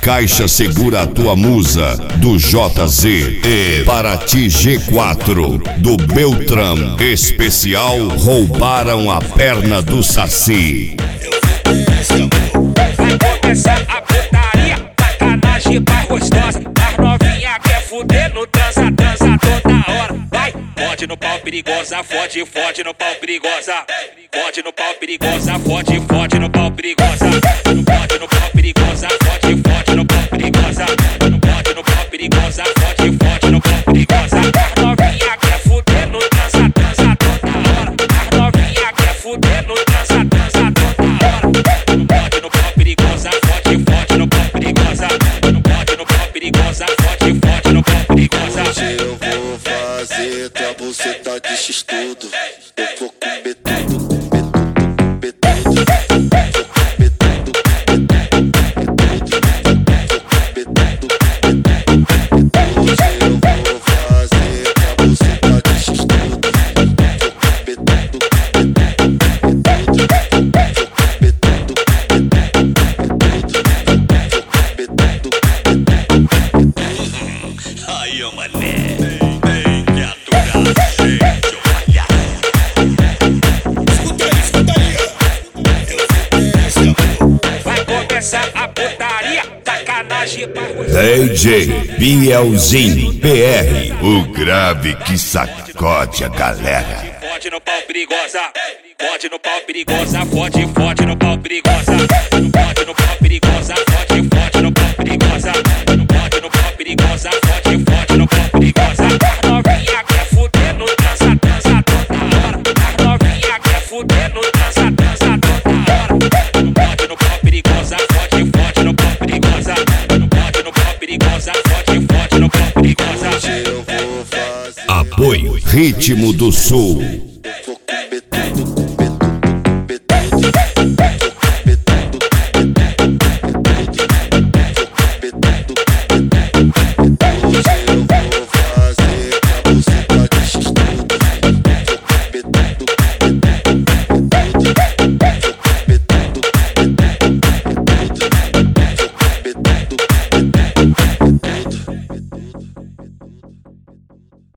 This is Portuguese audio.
Caixa Segura a Tua Musa, do JZ. E Paraty G4, do Beltrão. Especial Roubaram a Perna do Saci. Vai começar a putaria, sacanagem mais gostosa. As novinha quer fuder no transa, transa toda hora. Vai, fode no pau perigosa, fode, fode no pau perigosa. Fode no pau perigosa, fode, fode no pau perigosa. Fode no pau perigosa, fode, fode no pau perigosa. Fode no pau perigosa, fode, fode no pau perigosa. As novinha quer fuder no transa, transa toda hora. As novinha quer fuder no transa, transa toda hora. Fode no pau perigosa, fode, fode no pau perigosa. Fode no pau perigosa, fode, fode no pau perigosa. Hoje eu vou fazer tua buceta de x-tudo. Eu vou comer tudo, comer tudo, comer tudo. Aí, ô mané, tem que aturar, gente, olha. Escuta aí. Vai começar a putaria, sacanagem pra você. DJ Bielzinho PR, o grave que sacode a galera. Fode no pau perigosa, fode no pau perigosa, fode, fode no pau perigosa. Fode no pau perigosa, fode, fode no pau perigosa. Fode no pau perigosa, fode, fode no pau perigosa. As novinha quer fuder no transa, transa toda hora. As novinha quer fuder no transa, transa toda hora. Fode no pau perigosa, fode, fode no pau perigosa. Fode no pau perigosa, fode, fode no pau perigosa. Hoje eu vou fazer. Apoio Ritmo do Sul.